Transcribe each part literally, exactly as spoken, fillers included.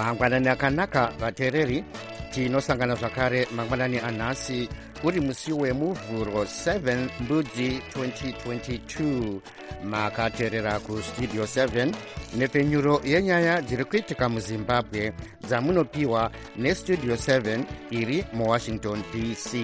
mangwanani akanaka vateereri, tinosangana zvakare mangwanani anhasi uri musi wemuvhuro seven mbudzi twenty twenty-two. Makateerera kustudio seven nepfenyuro yenyaya dziri kuitika muzimbabwe dzamunopiwa nestudio seven iri muwashington D C.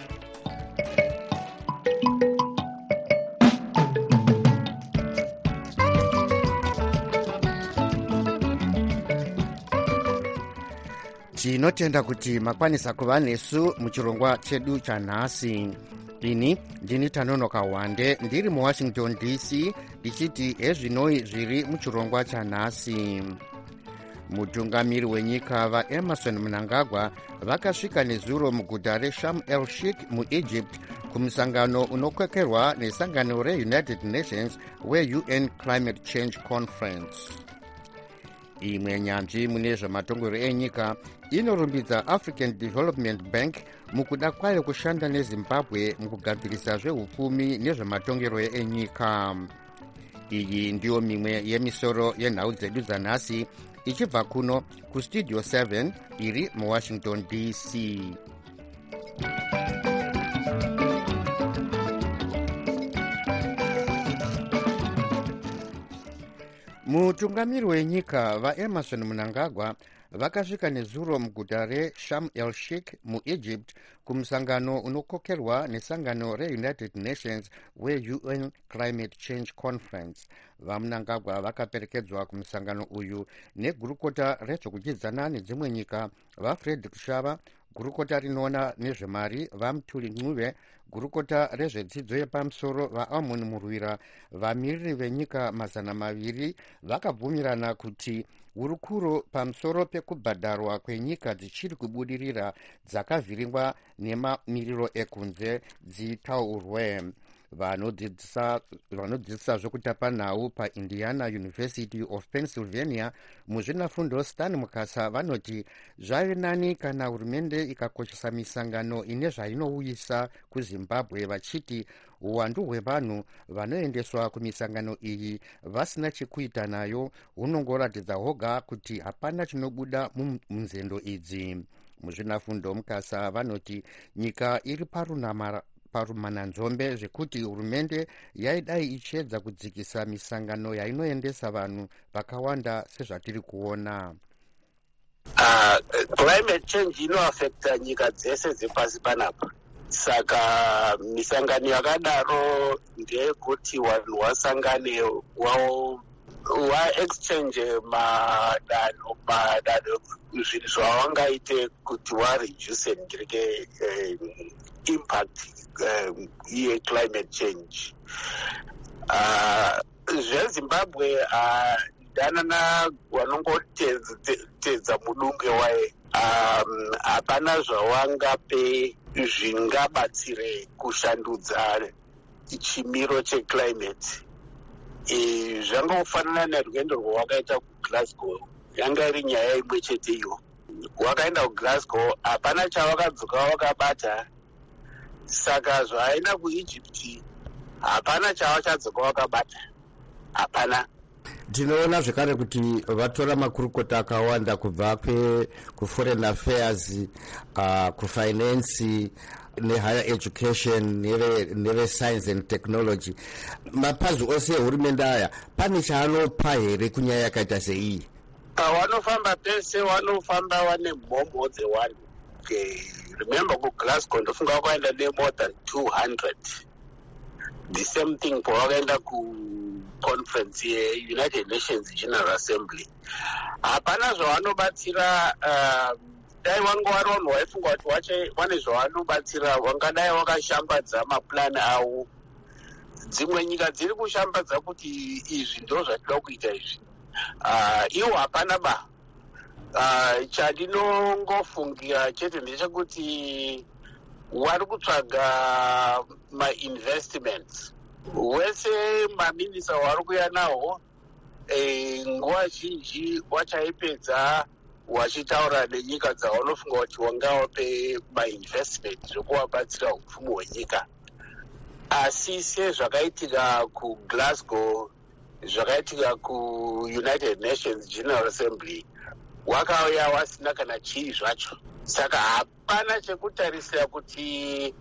Tinotenda kuti makwanisa kuva nesu muchirongwa chedu chanhasi. Ini ndini Tanonoka Wande ndiri muwashington D C ndichiti ezvinoi zviri muchirongwa chanhasi. Mutungamiri wenyika vaEmerson Mnangagwa vakasvika nezuro muguta reSharm el Sheikh muEgypt kumusangano unokwekerwa nesangano reUnited Nations we-U N Climate Change Conference. Imwe nyanzvi mune zvematongero enyika inorumbidza African Development Bank mukuda kwayo kushanda neZimbabwe mukugadzirisa zvehupfumi nezvematongero enyika. Iyi ndiyo mimwe yemisoro yenhau dzedu dzanhasi ichibva kuno kustudio seven iri muwashington D C. Mutungamiri wenyika vaEmerson Mnangagwa vakasvika nezuro muguta reSharm el Sheikh muEgypt kumusangano unokokerwa nesangano reUnited Nations we-U N Climate Change Conference. VaMnangagwa vakaperekedzwa kumusangano uyu negurukota rezvokuchidzana nedzimwe nyika vaFrederick Shava, gurukota rinoona nezvemari vaMthuli Ncube, gurukota rezvedzidzo yepamusoro vaAmon Murwira. Vamiriri venyika mazana maviri vakabvumirana kuti hurukuro pamusoro pekubhadharwa kwenyika dzichiri kubudirira dzakavhiringwa nemamiriro ekunze dzitaurwe. Vanodzidzisa zvekutapa nhau paIndiana University of Pennsylvania muzvinafundo Stan Mukasa vanoti zvave nani kana hurumende ikakoshesa misangano ine zvainouyisa kuZimbabwe, vachiti uwandu hwevanhu vanoendeswa kumisangano iyi vasina chekuita nayo hunongoratidza hoga kuti hapana chinobuda munzendo idzi. Muzvinafundo Mukasa vanoti nyika iri parunamara parumananzombe zvekuti hurumende yaidai ichiedza kudzikisa misangano yainoendesa vanhu vakawanda sezvatiri kuona. Uh, climate change inoafekta nyika dzese dzepasi panapa, saka misangano yakadaro ndeyekuti vanhu vasangane wao vaexchange madano madano zvinhu zvavangaite kuti vareduce ndirike uh, impact um, ye-climate change. Uh, zveZimbabwe danana uh, vanongotedza mudunge waye um, hapana zvavangape zvingabatsire kushandudza chimiro checlimate. E, zvangofanana nerwendo rwawakaita kuGlasgow, yanga iri nyaya imwe chete iyo. Wakaenda kuGlasgow hapana chavakadzoka wakabata, saka zvaenda kuEgypt hapana chavachadzoka wakabata, hapana. Tinoona zvekare kuti vatora makurukota akawanda kubva kuforeign affairs, uh, kufinance nehigher education neve science and technology. Mapazi ose ehurumende aya pane chaanopa here kunyaya yakaita seiyi? Vanofamba pese vanofamba vane mhomho dzevanhu. Remember kuGlasgow ndofunga wakaenda ne-more than two hundred. The same thing pawakaenda kuconference ye-United Nations General Assembly. Hapana zvavanobatsira. Uh, dai vanga vari vanhu vaifunga kuti wache vane zvavanobatsira, vangadai vakashambadza maplan avo. Dzimwe nyika dziri kushambadza kuti izvi ndo zvatida kuita izvi. Uh, iwo hapana ba. Uh, chandinongofungira chete ndechekuti vari kutsvaga ma-investments. Wese maminisa vari kuya nawo e, nguva zhinji wachaipedza wachitaura nenyika dzavanofunga kuti wangawape ma-investment zvokuvabatsira upfumi hwenyika. Asi sezvakaitika kuGlasgow, zvakaitika kuUnited Nations General Assembly, wakauya wasina kana chii zvacho. Saka hapana chekutarisira kuti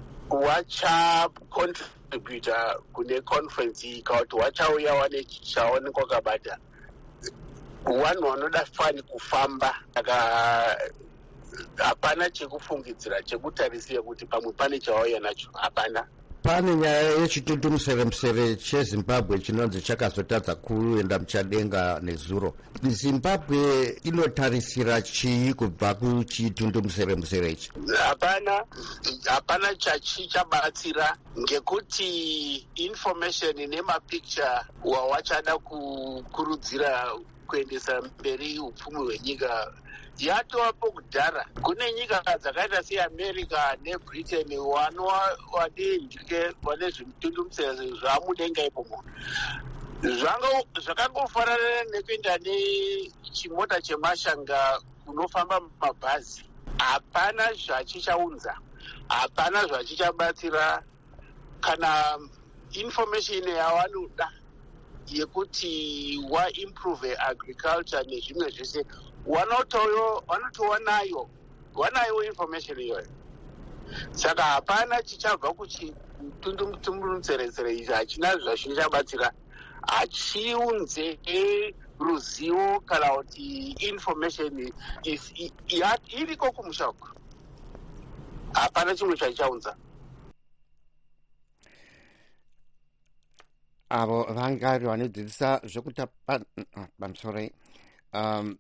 wachacontributa kune conference iyi kana kuti wachauya wane chaonekwa kabata. Vanhu vanoda fani kufamba. Saka hapana chekufungidzira chekutarisira kuti pamwe pane chawauya nacho. Hapana. Pane nyaya yechitutumusere chezimbabwe chinonzi chakazotadza kuenda muchadenga nezuro. Zimbabwe inotarisira chii kubva kuchitutumusere ichi? Hapana, hapana chachichabatsira ngekuti information nemapicture wawachada kukurudzira kuendesa mberi upfumi hwenyika yatovapo kudhara. Kune nyika dzakaita seAmerica neBritain vanova vadendike vane zvimutundumutsere zvamudenga ipo munhu. Zvakangofanana nekuenda nechimota chemashanga kunofamba mabhazi. Hapana zvachichaunza, hapana zvachichabatsira. Kana information yavanoda yekuti waimprove agriculture nezvimwe zvese vanotowanayo wanayo information iyoyo. Saka hapana chichabva kuchitundumutsere izvi, hachina zvazvichabatsira, hachiunze ruzivo kana kuti information iriko kumusha uko. Hapana chimwe chachichaunza. Avo vangari vanodzidzisa zvekutapa I'm sorry um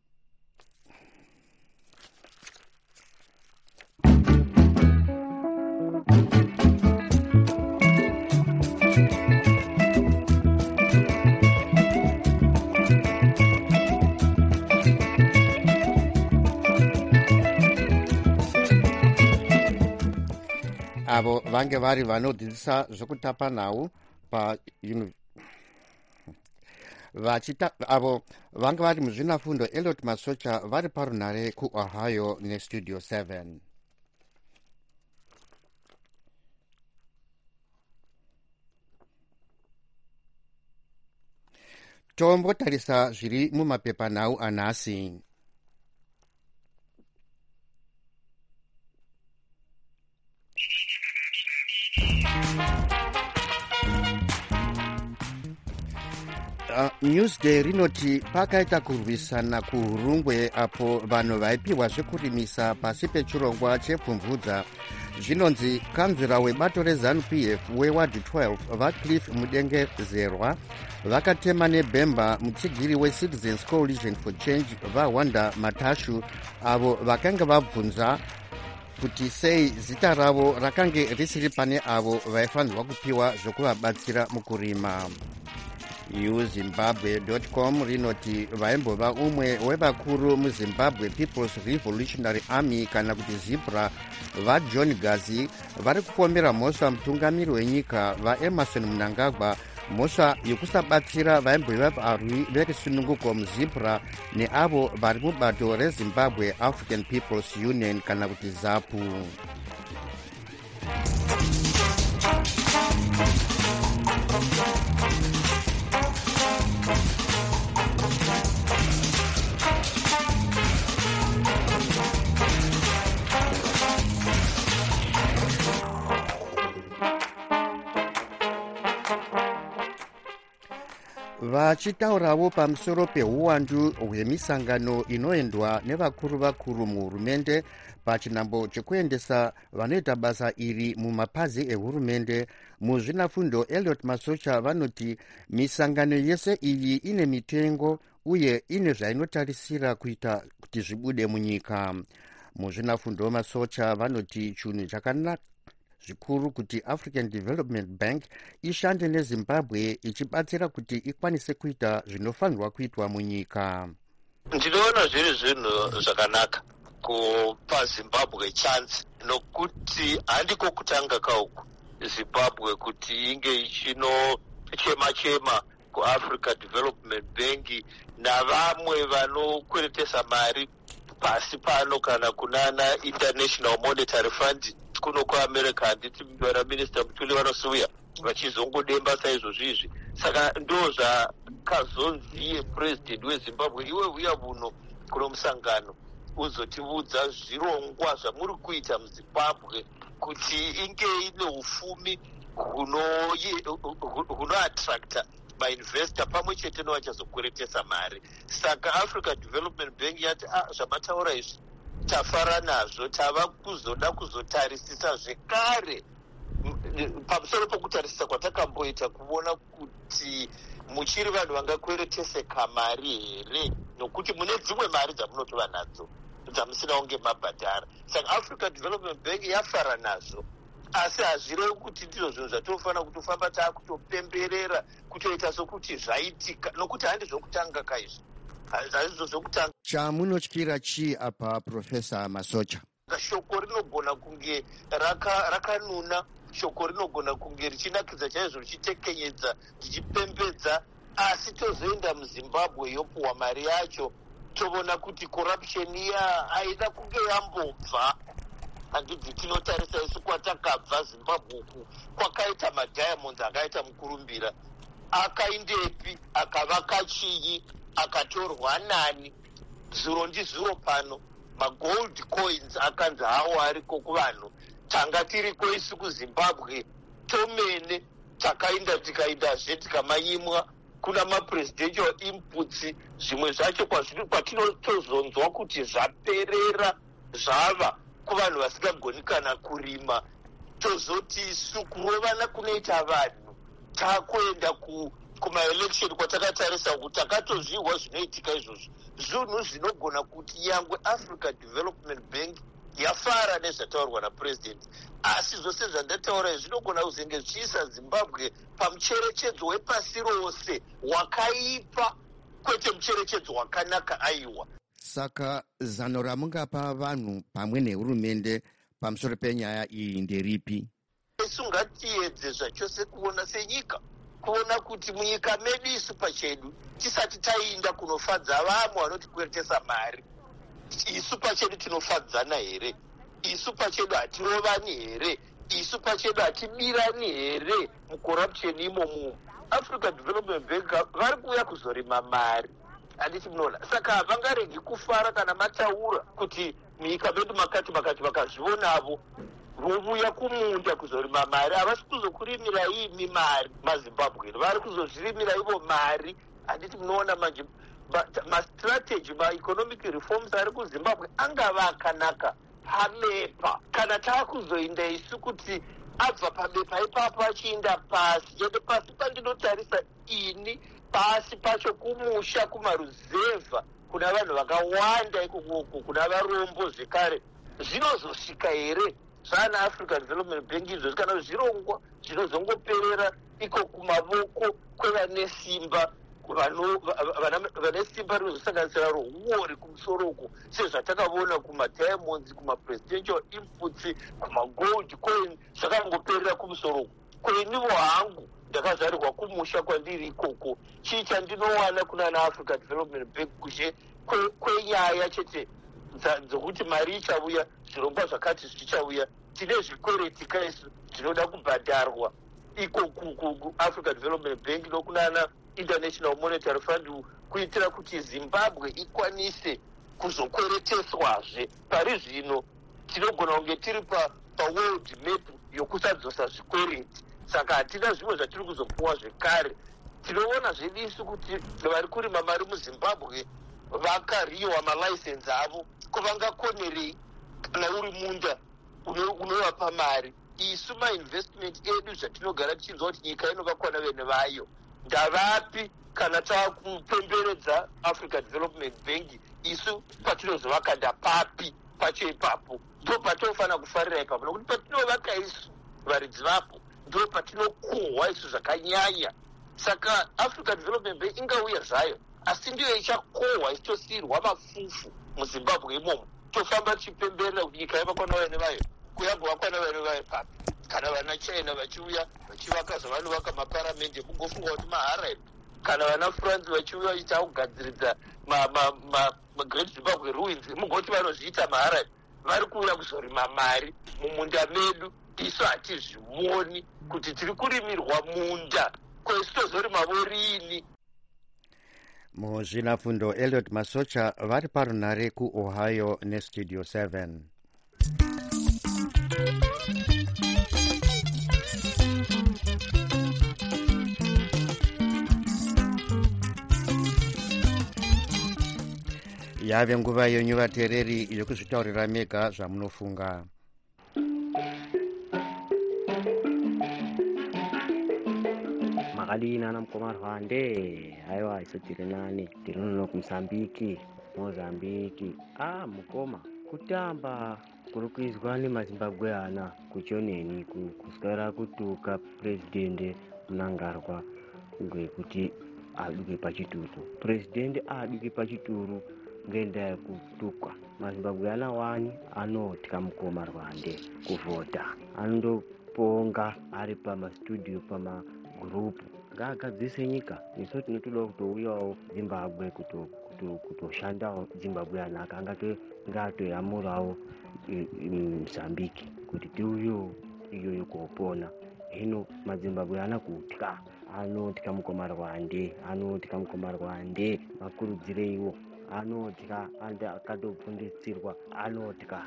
avo vange vari vanodzidzisa zvekutapa nhau pa vachita avo vanga vari muzvinafundo Elliot Masocha vari parunhare kuOhio nestudio seven. Tombotarisa zviri mumapepanhau anhasi. Uh, Newsday rinoti pakaita kurwisana kuhurungwe apo vanhu vaipiwa zvekurimisa pasi pechirongwa chepfumvudza. Zvinonzi kanzvira webato reZANU-P F weward twelve vaCliff Mudengezerwa vakatema nebhemba mutsigiri weCitizens Coalition for Change vaWanda Matashu avo vakanga vabvunza kuti sei zita ravo rakange risiri pane avo vaifanirwa kupiwa zvokuvabatsira mukurima. uzimbabwe dot com rinoti vaimbova umwe wevakuru muZimbabwe People's Revolutionary Army kana kuti ZIPRA vaJohn Gazi vari kupomera mhosva mutungamiri wenyika vaEmerson Mnangagwa mhosva yokusabatsira vaimbova varwi verusununguko muZIPRA neavo vari mubato reZimbabwe African People's Union kana kuti ZAPU. Vachitaurawo pamusoro peuwandu hwemisangano inoendwa nevakuru vakuru muhurumende pachinambo chekuendesa vanoita basa iri mumapazi ehurumende, muzvinafundo Elliot Masocha vanoti misangano yese iyi ine mitengo uye ine zvainotarisira kuita kuti zvibude munyika. Muzvinafundo Masocha vanoti chinhu chakanaka zvikuru kuti African Development Bank ishande neZimbabwe ichibatsira kuti ikwanise kuita zvinofanirwa kuitwa munyika. Ndinoona zviri zvinhu zvakanaka kupa Zimbabwe chance nokuti handiko kutanga kauku Zimbabwe kuti inge ichinochema chema kuAfrica Development Bank navamwe vanokweretesa mari pasi pano kana kunana International Monetary Fund kuno kuAmerica. Handiti vana minister Mutuli vanosuya vachizongodemba saizvo zvizvi. Saka ndo zvakazonziye president weZimbabwe iwe uya buno kuno musangano uzotiudza zvirongwa zvamuri kuita muZimbabwe kuti inge ine ufumi hunoattracta mainvesta pamwe chete novachazokweretesa mari. Saka Africa Development Bank yati ah, zvamataura izvi tafara nazvo, tava kuzoda kuzotarisisa zvekare pamusoro pokutarisisa kwatakamboita kuona kuti muchiri vanhu vangakwereteseka mari here, nokuti mune dzimwe mari dzamunotova nadzo dzamusina kunge mabhadhara. Saka Africa Development Bank yafara nazvo, asi hazvirevi kuti ndizvo zvinhu zvatofanira kutofamba taakutopemberera kutoita sokuti zvaitika, nokuti handi zvokutanga kaizvi, hazvizvo zvokutanga. Chamunotyira chii apa Profesa Masocha? Shoko rinogona kunge rakanuna, raka shoko rinogona kunge richinakidza chaizvo, richitekenyedza, richipembedza, asi tozoenda muZimbabwe yopuwa mari yacho toona kuti corruption iya haina kunge yambobva. Handibvi tinotarisa isu kwatakabva Zimbabwe uku kwakaita madiamonds akaita mukurumbira, akaindepi, akavaka chii, akatorwa nani, zuro ndizuro pano magold coins akanzi hawo ariko kuvanhu. Tanga tiriko isu kuZimbabwe tomene takainda tikaindazve tikamanyimwa kuna mapresidential inputs, zvimwe zvacho kwatinotozonzwa kuti zvaperera zvava kuvanhu vasingagoni kana kurima, tozoti isu kurovana kunoita vanhu takuenda ku kumaelection kwatakatarisa kuti takatozviwa zvinoitika izvozvo. Zvinhu zvinogona kuti yangwe Africa Development Bank yafara nezvataurwa napresident, asi zvose zvandataura zvinogona kuzenge zvichiisa Zimbabwe pamucherechedzo wepasi rose wakaipa, kwete mucherechedzo wakanaka aiwa. Saka zano ramungapa vanhu pamwe nehurumende pamusoro penyaya iyi nderipi? Isu ngatiedze zvachose kuona senyika, kuona kuti munyika medu isu pachedu tisati tainda kunofadza vamwe vanotikweretesa mari, isu pachedu tinofadzana here? Isu pachedu hatirovani here? Isu pachedu hatibirani here mucorruption imomo? Africa Development Bank vari kuuya kuzorima mari, handiti munoona. Saka havangaregi kufara kana mataura kuti munyika medu makati makati vakazvionavo vovuya kumunda kuzorima mari. Havasi kuzokurimira imi mari maZimbabwe, vari kuzozvirimira ivo mari. Handiti munoona manje mastrategy maeconomic reforms ari kuZimbabwe angava akanaka pabepa, kana taakuzoinda isu kuti abva pabepa ipapo achiinda pasi. Chete pasi pandinotarisa ini, pasi pacho kumusha kumaruzevha kuna vanhu vakawanda ikoko, kuna varombo zvekare, zvinozosvika here zvana Africa Development Bank izvo kana zvirongwa zvinozongoperera iko kumavoko kwevane simba, vane simba rinozosanganisira rohuori kumusoroko, sezvatakaona kumadiamonds, kumapresidential inputs, kumagold coin, zvakangoperera kumusoroko. Kwenivo hangu ndakazvarirwa kumusha kwandiri ikoko, chii chandinowana kuna naAfrica Development Bank kushe kwenyaya chete dzokuti mari ichauya, zvirongwa zvakati zvichauya, tine zvikwereti kaisu zvinoda kubhadharwa iko kuAfrica Development Bank nokunana International Monetary Fund, kuitira kuti Zimbabwe ikwanise kuzokwereteswazve. Pari zvino tinogona kunge tiri pa world map yokusadzosa zvikwereti, saka hatina zvimwe zvatiri kuzopuwa zvekare. Tinoona zvedu isu kuti vari kurima mari muZimbabwe vakariwa malicense avo, kuvangakonerei kana uri munda unovapa mari. Isu mainvestment edu zvatinogara tichinzwa kuti nyika inovakwa vene vayo ndavapi kana taakupemberedza Africa Development Bank? Isu patinozovaka ndapapi pacho ipapo? Ndo patinofanira kufarira ipapo, nokuti patinovaka isu varidzi vapo ndo patinokohwa isu zvakanyanya. Saka Africa Development Bank ingauya zvayo, asi ndiyo ichakohwa ichitosiyirwa mafufu muZimbabwe imomo, tofamba tichipemberera kuti nyika yavakwa navene vayo. Kuyambovakwa navene vayo papi? Kana vana China vachiuya vachivaka zvavanovaka maparamende, mungofunga kuti maharaini. Kana vana France vachiuya vachiita kugadziridza Great Zimbabwe Ruins, mungoti vanozviita maharaini. Vari kuuya kuzorima mari mumunda medu, isu hatizvioni kuti tiri kurimirwa munda, kwesi tozorima vorini. muzvinafundo Elliot Masocha vari parunare kuOhio nestudio seven. yave nguva yenyu vateereri yokuzvitaurira mega zvamunofunga. Makalina na mkomarwande haiwa iso tiri nani tiri nono kuMozambiki Mozambiki ah mukoma kutamba kuri kuizwa nemazimbabwe ana kuchoneni kuswera kutuka president Mnangagwa ngekuti aduke pachituru. President aduke pachituru ngenda yekutukwa. Mazimbabwe ana wani anotya mkomarwande kuvota. Andoponga ari pama studio pama group ngagadzise nyika. Isu tinotoda kutouyawo Zimbabwe kuto kutoshandawo Zimbabwe anaka angato ngatoyamurawo Mozambiki kuti tiuyo iyoyo kopona. Hino mazimbabwe ana kutya anotya mukomarwande anotya mukomarwande makurudzireiwo anotya ande akatopfundisirwa anotya.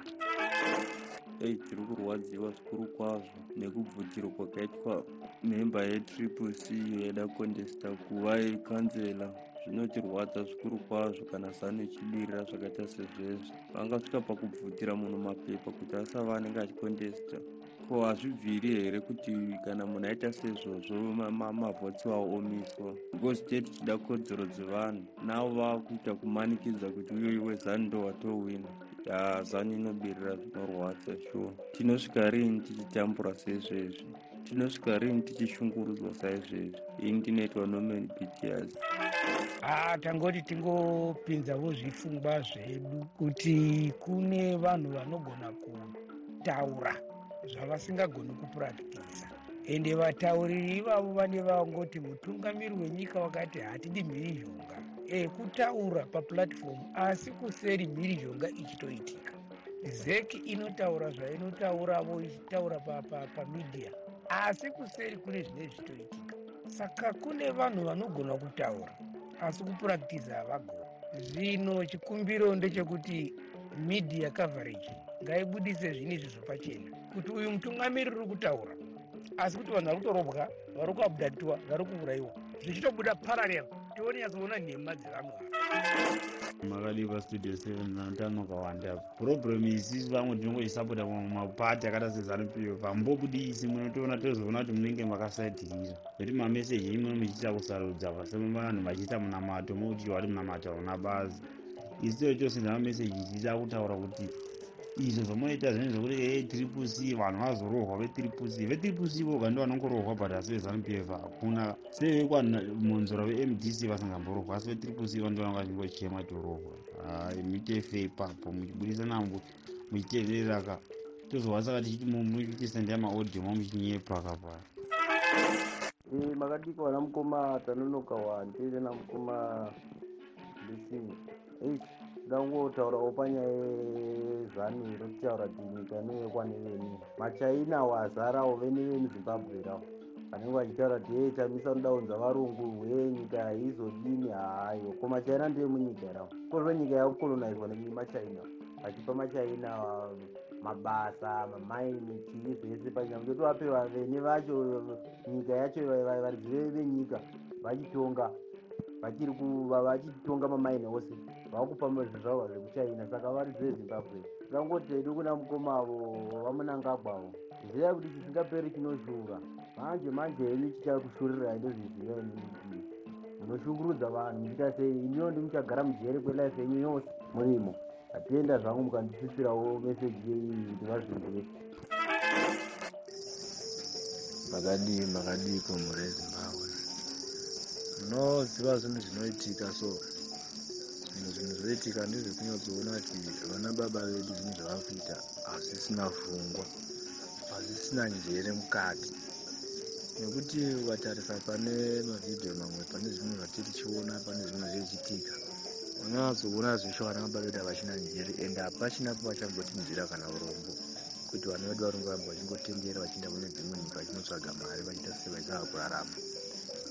Ei tiri kurwadziwa zvikuru kwazvo nekubvutirwa kwakaitwa memba yetriple C yaida kondesta kuva kanzela. Zvinotirwadza zvikuru kwazvo kana zano ichidirira zvakaita sezvezvi. Vangasvika pakubvutira munhu mapepa kuti asava anenge achikondesta. Ko hazvibviri here kuti kana munhu aita sezvozvo mavhotsi wawo omiswa. Because tete tichida kodzero dzevanhu navo vakuita kumanikidza kuti uyoyo wezanu ndo watowina. Ya zanu inobirira zvinorwadza shuwa. Tinosvika rini tichitambura saizvezvi? Tinosvika rini tichishungurudzwa saizvezvi? Ini ndinoitwa Norman Pitias. Ah, tangoti tingopinzawo zvifungwa zvedu kuti kune vanhu vanogona kutaura zvavasingagoni kupuractiza. Ende vatauriri ivavo vane vangoti mutungamiri wenyika wakati hatidi mhirizhonga. E, kutaura paplatform asi kuseri mhirizhonga ichitoitika. Zeki inotaura zvainotauravo ichitaura pamedia asi kuseri kune zvine zvitoitika. Saka kune vanhu vanogona kutaura asi kupuractiza havagoni. Zvino chikumbiro ndechekuti media coverage ngaibudise zvinhu zvopachena kuti uyu mutungamiri uri kutaura asi kuti vanhu vari kutorobwa, vari kuabhadhatwa, vari kuurayiwa, zvichitobuda parallel tione yazoona nhema dzevanhu ava. Makadiva studio seven nantano kawanda. Problem isisi vamwe tinongochisapota mapati akada sezanu P F ambobudisi munotoona tozoona kuti munenge makasaitirira kuti mameseji imwe muchiita kusarudza vasema vanhu vachiita munamato mokuti wari munamato hauna basa. Isiyo chose namameseji tichida kutaura kuti izvo zvamunoita zvinhu zvokuti hey triple C vanhu vazorohwa vetriple C vetriple C voga ndo vanongorohwa but asi vezanu P F hakuna. Sevekwamuzora ve-M D C vasingamborohwa asi vetriple C vanhu vanga vachingochema torohwa. Muite fe ipapo muchibudisa nambo muchiteerera ka tozova saka tichiti muchitisendera maaudio muchinyepa kapaya. Eh, makadika wana mukoma tanonoka wandire na mukoma lisinga. Eh, dangotaura opanyaya zanu rokutaura kuti nyika inoyekwane veni machaina wazarawo veni veni Zimbabwe rawo vanenge vachitaura kuti hey tamisa nodaunza varungu we nyika haizodini hayo ko machaina ndiye munyika rawo kozvo nyika yakukolonizwa nemachaina vachipa machaina mabasa mamaini chii zvese panyika kutovape vavene vacho nyika yacho varizive venyika vachitonga vachiri kuva vachitonga mamaini ose vakupa zvavo zvekuchaina saka vari zvezimbabwe ngangoti hedu kuna mukomavo vamunangagwawo ziva kuti chisingaperi chinoshura manje manje henyu chichakushurira ndozviziva inii munoshungurudza vanhu muchita sei iniwo ndi muchagara mujere kwelife yenyu yose murimo hatienda zvangu mukandisisirawo meseji yeiyi kuti vazvimbuye. Makadii makadii komure Zimbabwe munoziva zvinhu zvinoitika so zvinhu zvinhu zvoitika ndezvekunyazoona kuti vana baba vedu zvinhu zvavakuita hazvisina pfungwa hazvisina njere mukati nekuti ukatarisa pane mavhidhiyo mamwe pane zvinhu zvatiri tichiona pane zvinhu zvichiitika unyazoona zvesho vana baba vedu havachina njere ende hapachina pavachambotinzira kana urombo kuti vana vedu varongoramba vachingotendera vachienda kune dzimwe nyika vachinotsvaga mari vachiita sevaisava kurarama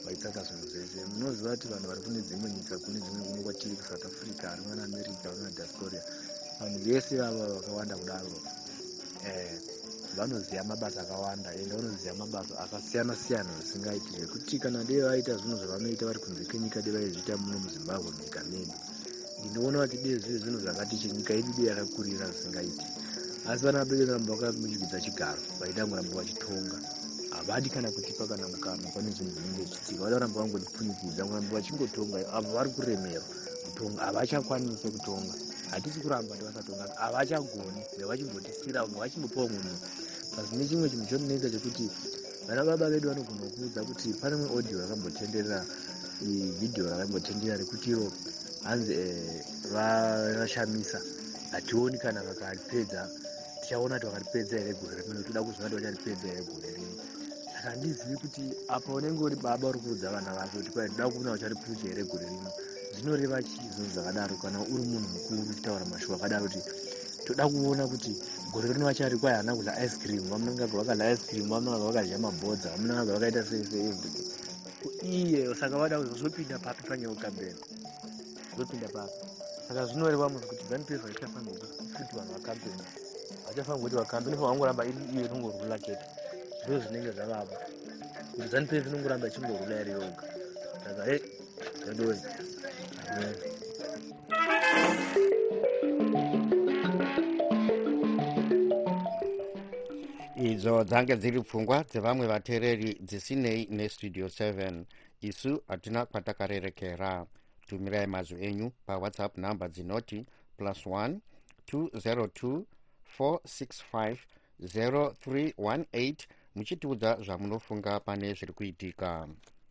vaitsvaka zvinhu zvese. Munoziva kuti vanhu vari kune dzimwe nyika, kune dzimwe kuno kwatiri kusouth africa, vari kuna america, vari kuna diaspora, vanhu vese vava vakawanda kudaro vanoziva mabasa akawanda ende vanoziva mabasa akasiyana siyana zvisingaiti, zvekuti kana dei vaita zvinhu zvavanoita vari kunze kwenyika dei vaizviita muno muzimbabwe munyika medu. Ndinoona kuti dei zviri zvinhu zvakati nyika yedu dei yakakurira zvisingaiti, asi vana vabereki varamba vakamuchigidza chigaro vaida kuramba vachitonga. Havadi kana kutipa kana mukana pane zvinhu zvinenge zvichiitika, vada kuramba vangotipfunyikidza kuramba vachingotonga. Avo vari kuremera kutonga, havachakwanisi kutonga. Hatisi kuramba kuti vasatonga, havachagoni, vachimbotisira umwe vachimbopawo munhu. Asi nechimwe chinhu chondinetsa chekuti vana baba vedu vanogona kuudza kuti pane imwe audio rakambotenderera, video rakambotenderera rekuti iro hanzi vashamisa, hationi kana vakaripedza, tichaona kuti vakaripedza here gore rimwe, toda kuziva kuti vacharipedza here gore rimwe. Saka handizivi kuti apa unenge uri baba uri kuudza vana vake kuti kwai toda kuona ucharipucha here gore rimwe, zvinoreva chii zvinhu zvakadaro? Kana uri munhu mukuru uchitaura mashoko akadaro kuti toda kuona kuti gore rino vachari kwai hana kudya ice cream, vamunanga vakadya ice cream, vamunanga vakadya mabhodza, vamunanga vakaita sei sei everything. Iye saka vada kuzopinda papi panyeuka mberi, kuzopinda papi. Saka zvinoreva munhu kuti ZANU-PF haichafanirwa kuti vanhu vakampeni, hachafanirwa kuti vakampeni, vangoramba iri iyo inongorula kete. Ndizvo zvinenge zvavava kuti ZANU-PF inongoramba ichingorula iri yoga. Saka he ndodoi idzo dzange dziri pfungwa dzevamwe vateereri dzisinei nestudio seven. Isu hatina kwatakarerekera. Tumirai mazwi enyu pawhatsapp namba dzinoti plus one two zero two four six five zero three one eight muchitiudza zvamunofunga pane zviri kuitika.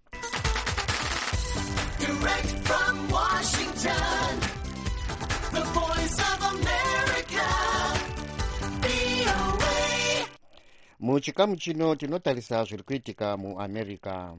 Direct from Washington, the voice of America, V O A. Muchikamu chino tinotarisa zviri kuitika muAmerica.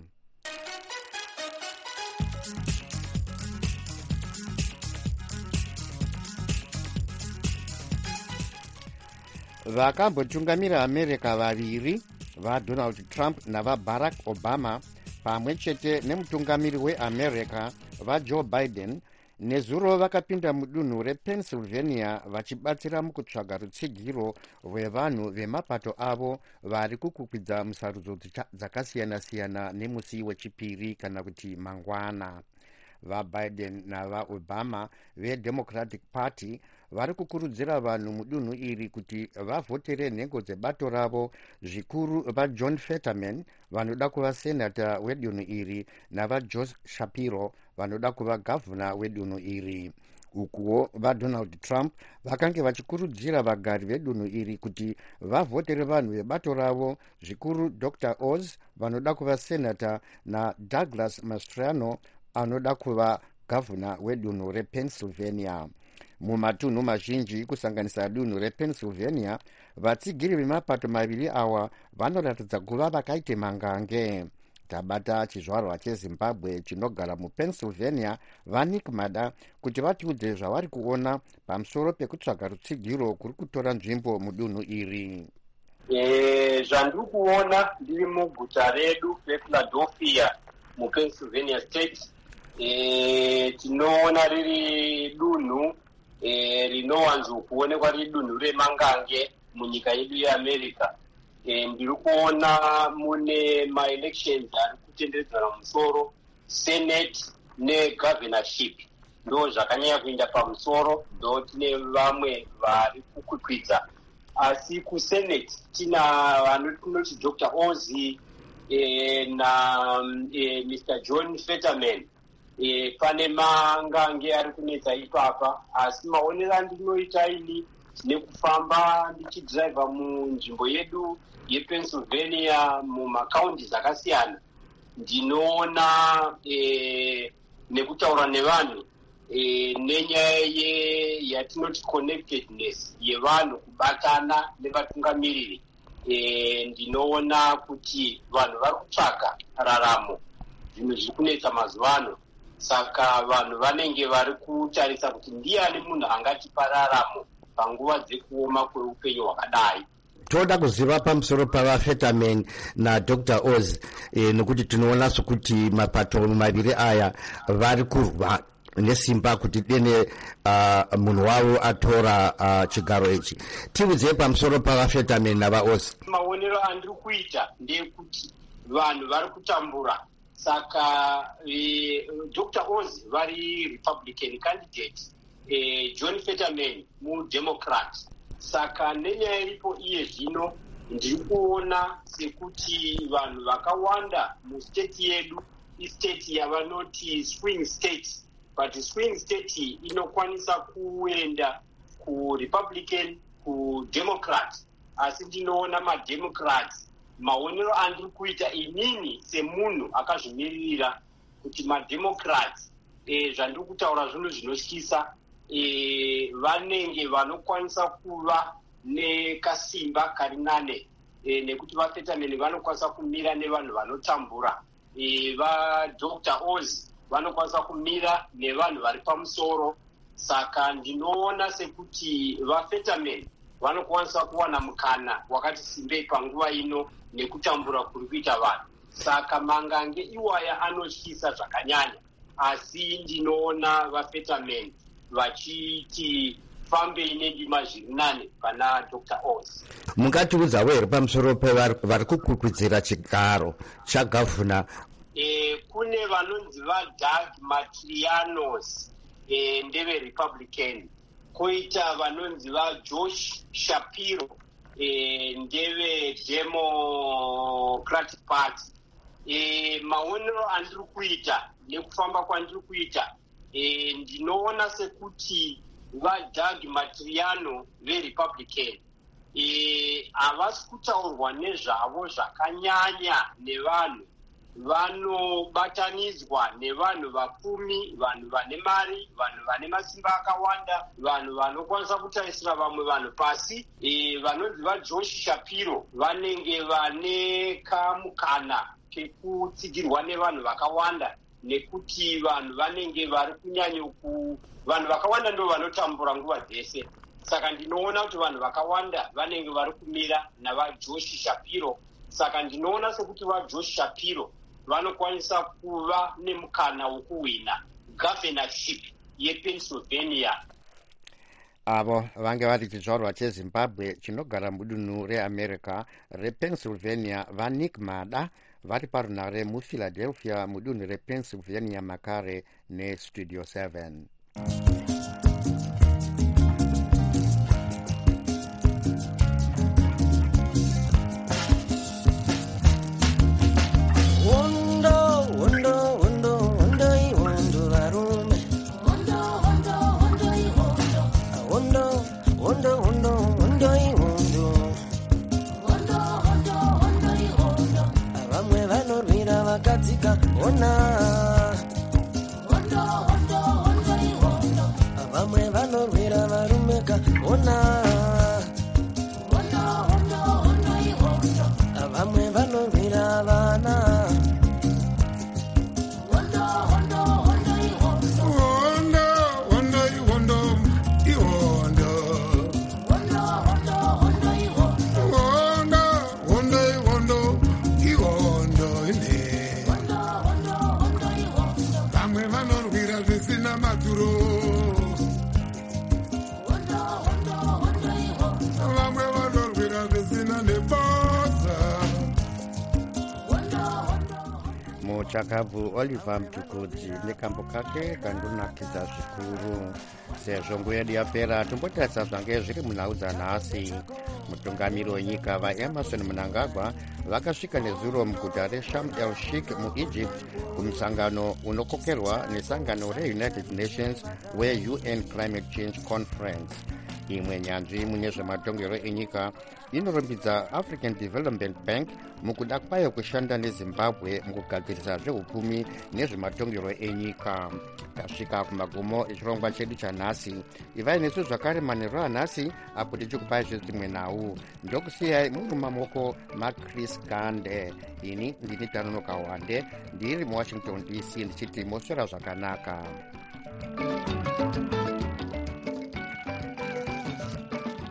Vakambotungamira America vaviri vaDonald Trump navaBarack Obama pamwe chete nemutungamiri weAmerica vaJoe Biden nezuro vakapinda mudunhu rePennsylvania vachibatsira mukutsvaga rutsigiro rwevanhu vemapato avo vari kukukwidza musarudzo dzakasiyana-siyana nemusi wechipiri kana kuti mangwana. VaBiden navaObama veDemocratic Party vari kukurudzira vanhu mudunhu iri kuti vavhotere nhengo dzebato ravo, zvikuru vaJohn Fetterman vanoda kuva senata wedunhu iri navaJosh Shapiro vanoda kuva gavhuna wedunhu iri. Ukuwo vaDonald Trump vakange vachikurudzira vagari vedunhu iri kuti vavhotere vanhu vebato ravo, zvikuru Doctor Oz vanoda kuva senata naDouglas Mastriano anoda kuva gavhuna wedunhu rePennsylvania. Mumatunhu mazhinji kusanganisa dunhu rePennsylvania, vatsigiri vemapato maviri awa vanoratidza kuva vakaite mangange. Tabata chizvarwa cheZimbabwe chinogara muPennsylvania vaNick Mada kuti vatiudze zvavari kuona pamusoro pekutsvaga rutsigiro kuri kutora nzvimbo mudunhu iri. E, zvandiri kuona ndiri muguta redu rePhiladelphia muPennsylvania State. E, tinoona riri dunhu e, rinowanzo kuonekwa riri dunhu remangange munyika yedu yeAmerica. E, ndiri kuona mune ma-elections ari kutenderedzana musoro, Senate negovernorship ndo zvakanyanya kuenda pamusoro, ndo tine vamwe vari kukwikwidza. Asi kuSenate tina vanoti Doctor Ozzy e, na e, Mister John Fetterman. E, pane mangange ari kunetsa ipapa, asi maonero andinoita ini nekufamba ndichidhiraivha munzvimbo yedu yePennsylvania mumacounties akasiyana, ndinoona e, nekutaura nevanhu e, nenyaya yatinoti connectedness yevanhu kubatana nevatungamiriri. E, ndinoona kuti vanhu vari kutsvaga raramo, zvinhu zviri kunetsa mazuva ano. Saka vanhu vanenge vari kutarisa kuti ndiani munhu angatipa raramo panguva dzekuoma kweupenyu hwakadai. toda kuziva pamusoro pavafetamin nadr Oz e, nokuti tinoona sokuti mapato maviri aya vari kurwa nesimba kuti dene uh, munhu wavo atora uh, chigaro ichi. Tiudzei pamusoro pavafetamin navaOz. Maonero andiri kuita ndeyekuti vanhu vari kutambura, saka e, Dr Oz vari Republican candidate, e, John Fetterman mudemocrat. Saka nenyaya iripo iye zvino ndiri kuona sekuti vanhu vakawanda mustate yedu istate yavanoti swing state, but swing state inokwanisa kuenda kuRepublican kuDemocrat, asi ndinoona mademocrats, maonero andiri kuita inini semunhu akazvimiririra kuti mademocrats e, zvandiri kutaura zvinhu zvinotyisa, e, vanenge vanokwanisa kuva nekasimba kari nane, e, nekuti vafetamin vanokwanisa kumira nevanhu vanotambura, e, vaDr Oz vanokwanisa kumira nevanhu vari pamusoro. Saka ndinoona sekuti vafetamin vanokwanisa kuwana mukana wakati simbei panguva ino nekutambura kuri kuita vanhu. Saka mangange iwaya anotyisa zvakanyanya, asi ndinoona vafetamin vachiti fambei nedima zviri nane pana Dr Oz. Mungatiudzawo here pamusoro pevari kukurudzira chigaro chagavhuna? E, kune vanonzi vaDoug Mastrianos, e, ndeve Republican, koita vanonzi vaJosh Shapiro, e, ndeve Democratic Party. E, maonero andiri kuita nekufamba kwandiri kuita, e, ndinoona sekuti vaDoug Mastriano veRepublican e, havasi kutaurwa nezvavo zvakanyanya nevanhu, vanobatanidzwa nevanhu vapfumi, vanhu vane mari, vanhu vane masimba akawanda, vanhu vanokwanisa kutarisira vamwe vanhu pasi. E, vanonzi vaJosh Shapiro vanenge vane kamukana kekutsigirwa nevanhu vakawanda, nekuti vanhu vanenge vari kunyanya ku vanhu vakawanda ndo vanotambura nguva dzese. Saka ndinoona kuti vanhu vakawanda vanenge vari kumira navaJosh Shapiro. Saka ndinoona sekuti vaJosh Shapiro vanokwanisa kuva nemukana wokuwina governorship yePennsylvania. Avo vange vari chizvarwa cheZimbabwe chinogara mudunhu reAmerica rePennsylvania vaNick Mada vari parunhare muPhiladelphia mudunhu rePennsylvania makare neStudio seven. Vamwe vanorwira varumeka ona, vamwe vanorwira vana. Muchakabvu Oliver Mtukudzi nekambo kake kandonakidza zvikuru. Sezvo nguva yedu yapera, tombotarisa zvange zviri munhau dzanhasi. Mutungamiri wenyika vaEmerson Mnangagwa vakasvika nezuro muguta reSharm el Sheikh muEgypt kumusangano unokokerwa nesangano reUnited Nations we-U N Climate Change Conference. Imwe nyanzvi mune zvematongero enyika inorumbidza African Development Bank mukuda kwayo kushanda neZimbabwe mukugadzirisa zvehupfumi nezvematongero enyika. Tasvika kumagumo echirongwa chedu chanhasi. Ivai nesu zvakare manheru anhasi apo tichikupai zvedzimwe nhau. Ndokusiyai muri mumamoko maChris Gande. Ini ndini Tanonoka Wande ndiri muWashington D C ndichiti moswera zvakanaka.